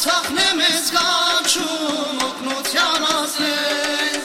Արցախն է մեզ կանչում օգնության ասել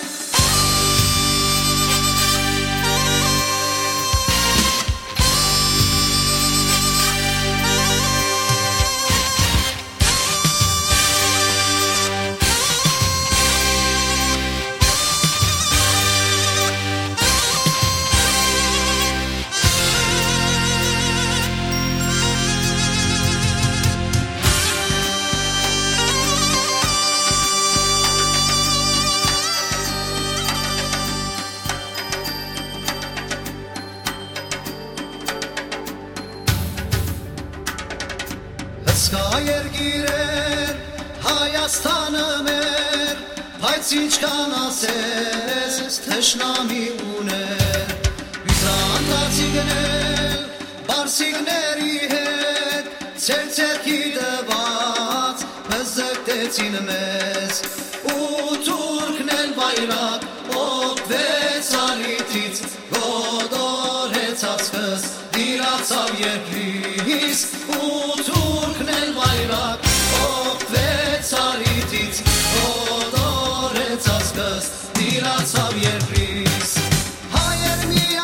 Հսկա երկիրեր Հայաստանը մեր բայց ինչքան ասես թշնամի ուներ Հյուսանդացի գնել բարսիկների հետ Ցերցերքի դված հզկտեցին մեզ ու թուրքն էլ բայրակ օգվեց արիթից գոդորեց ածկս դիրացավ երկրից ու թուրքն էլ բայրակ օգվեց արիթից գոդորեց ածկս դիրացավ երկրից Հայեր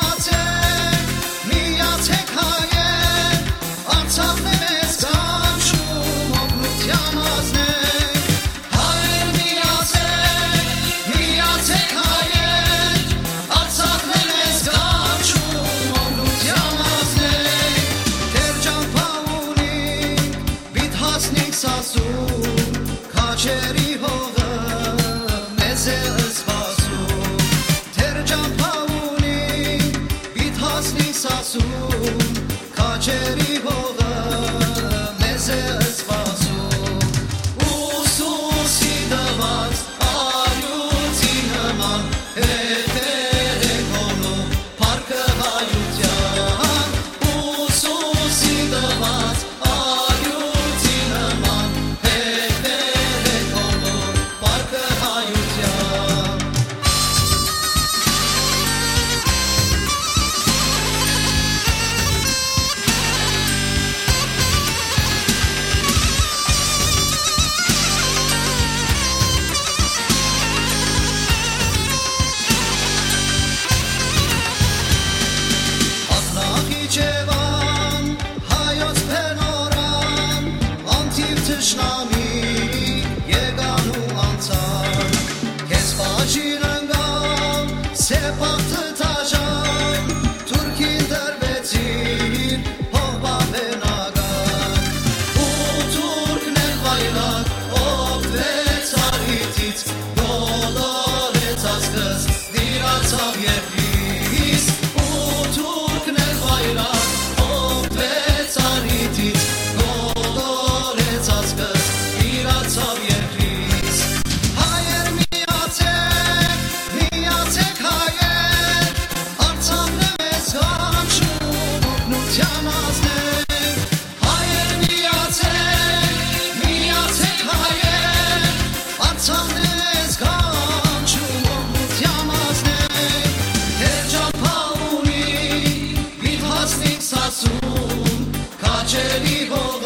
միացեք հայեր Արցախն է մեզ կանչում օգնության ազնեք Հայեր միացեք հայեր Արցախն է մեզ կանչում օգնության ազնեք Թեր ճամփա ունի բիթ հասնիկ սասում Քաչերի հողը մեզ է սպասում Թեր ճամփա ունի բիթ հասնիկ սասում Քաչերի հողը մեզ է սպասում Ուսուսի դված արյուծի նման հետեր է կոնում փառքը հայության Ուսուսի դված արյուծի նման հետեր է կոնում փառքը հայության Ախնախիջևան, հայոց փենորան, անթիվ թշնամի եկան ու անցան, քեզ պաճին ընկավ, սեպաղթը տաժան, թուրքին դրվեցին, հողբավենական, ու թուրքն էլ բայրակ, օգվեց արիթից, գոդորեց ածկս, դիրացավ երկրից, ու թուրքն էլ բայրակ, օգվեց արիթից, գոդորեց ածկս, դիրացավ երկրից Հայեր միացեք հայեր Արցախն է մեզ կանչում օգնության ազնեք Հայեր միացեք հայեր Արցախն է մեզ կանչում օգնության ազնեք Թեր ճամփա ունի բիթ հասնիկ սասում Քաչերի հողը